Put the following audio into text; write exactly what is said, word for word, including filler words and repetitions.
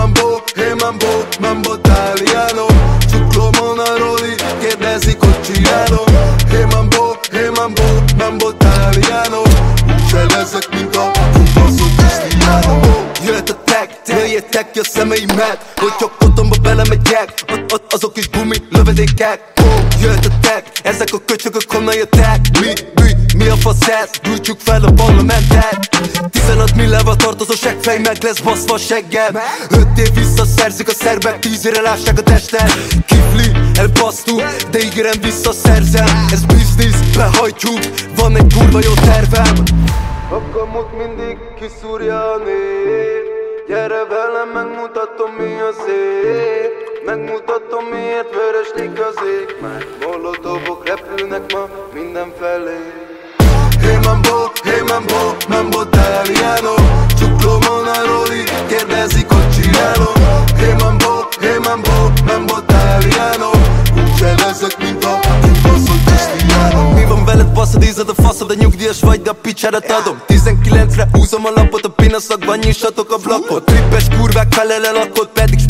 mambo, hey mambo, mambo italiano. Csuklómon a roli, kérdezik, hogy csinálom. Hey mambo, hey mambo, mambo italiano. Úgyse leszek, mint a kubaszok Cristiano. Jöhet a tag, möljétek ki a szemeimet, hogyha kotomba belemegyek, ott azok is gumi lövedékek. Jöhet a tag, ezek a köcsögök honnan jöttek? Mi, mi, mi a fasz ez? Gyújtsuk fel a parlamentet. Tizenöt millával tartozó seggfej, meg lesz baszva a seggem. Öt év visszaszerzik a szerbek, tíz évre lássák a testet. Kifli, elbasztuk, de ígérem visszaszerzem. Ez biznisz, behajtjuk, van egy kurva jó tervem. A kamut mindig kiszúrja a nép. Gyere velem, megmutatom mi a szép. Megmutatom miért vöröslik az ég. Már molotovok repülnek ma mindenfelé. Hey mambo, hey mambo, mambo italiano. Csuklómon a roli, kérdezik, hogy csinálom. Hey mambo, hey mambo, mambo italiano. Úgyse leszek, mint a kubaszok Cristiano. Mi van veled, baszod, ízad a faszod, a nyugdíjas vagy, de a picsárat adom. Tizenkilencre húzom a lapot, a pinaszakban nyissatok a blokot. Trippes kurvák felele lakod, pedig